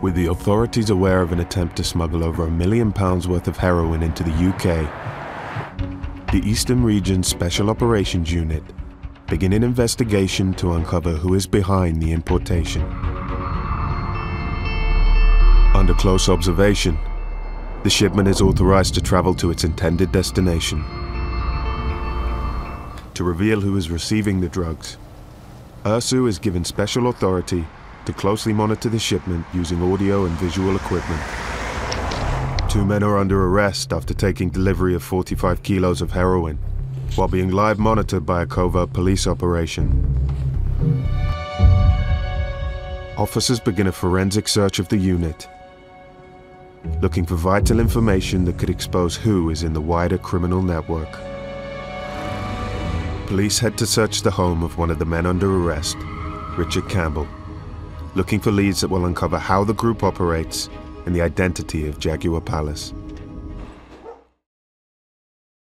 With the authorities aware of an attempt to smuggle over £1 million worth of heroin into the UK, the Eastern Region Special Operations Unit begin an investigation to uncover who is behind the importation. Under close observation, the shipment is authorized to travel to its intended destination. To reveal who is receiving the drugs, URSU is given special authority to closely monitor the shipment using audio and visual equipment. 2 men are under arrest after taking delivery of 45 kilos of heroin, while being live monitored by a covert police operation. Officers begin a forensic search of the unit, looking for vital information that could expose who is in the wider criminal network. Police head to search the home of one of the men under arrest, Richard Campbell, looking for leads that will uncover how the group operates and the identity of Jaguar Palace.